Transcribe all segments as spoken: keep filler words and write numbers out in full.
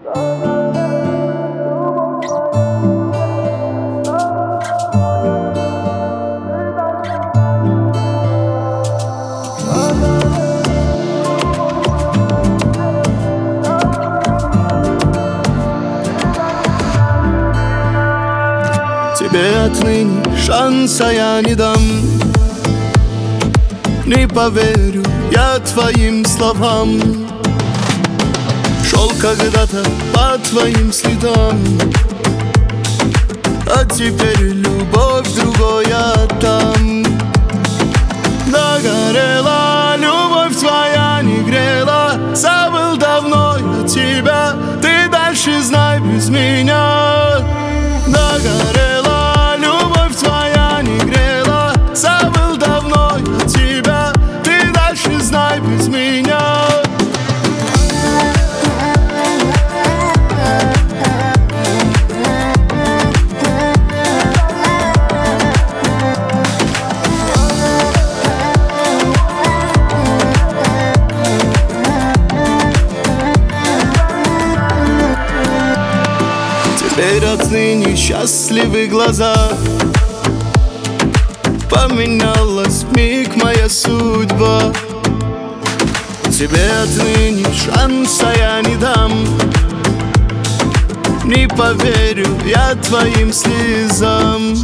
Тебе отныне шанса я не дам. Не поверю я твоим словам. Шел когда-то по твоим следам, а теперь любовь другая там. Догорела любовь твоя, не грела. Забыл давно я тебя, ты дальше знай без меня. Догорела любовь твоя, не грела. Забыл давно я тебя, ты дальше знай без меня. Теперь отныне счастливы глаза. Поменялась вмиг моя судьба. Тебе отныне шанса я не дам. Не поверю я твоим слезам.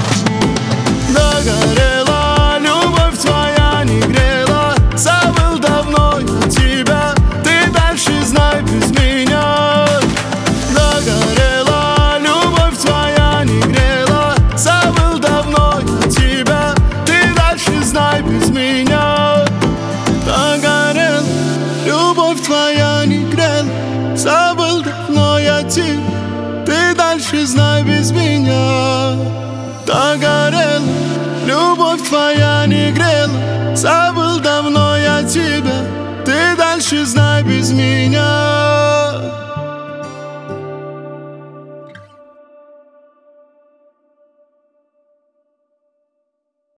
Догорела любовь твоя, не грела. Забыл давно я тебя, ты дальше знай без меня. Догорела любовь твоя, не грела. Забыл давно я тебя, ты дальше знай без меня. Догорела любовь твоя, не грела. Забыл давно я тебя, ты дальше знай без меня. Догорела любовь твоя, не грела. Забыл давно я тебя, ты дальше знай без меня.